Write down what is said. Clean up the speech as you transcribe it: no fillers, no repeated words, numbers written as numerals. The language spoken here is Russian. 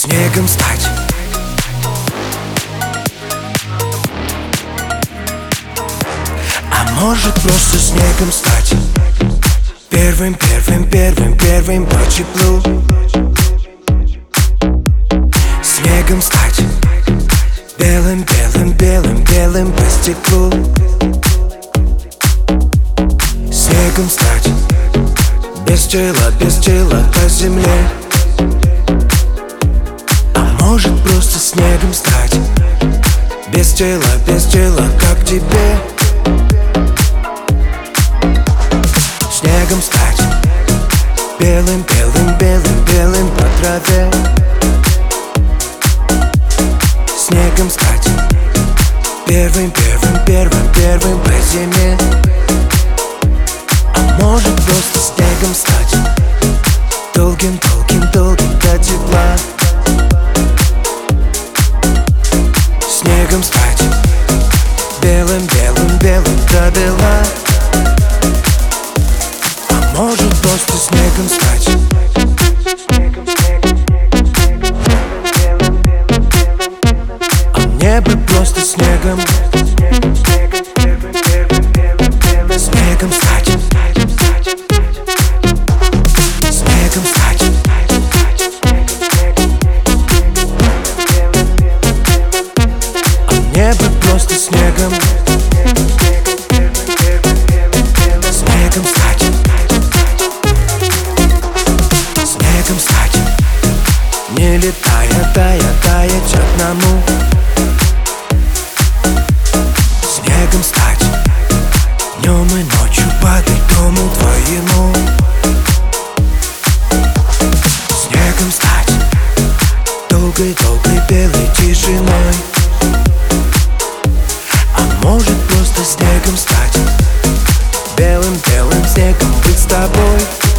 снегом стать. А может просто снегом стать. Первым по теплу. Снегом стать. Белым по стеклу. Снегом стать. Без тела по земле. А может просто снегом стать. Без тела, как тебе. Снегом стать. Белым по траве. Снегом стать. Первым по зиме. А может просто снегом стать. Долгим до тепла. Снегом стать. Белым до бела. А может просто снегом стать. А мне бы просто снегом. Снегом стать. Снегом стать. А мне бы просто снегом. Снегом стать. Снегом стать. Не летая, таять одному. Снегом стать. Днем и ночью падать дому твоему. Снегом стать. Долгой белой тишиной. А может просто снегом стать. Белым снегом быть с тобой.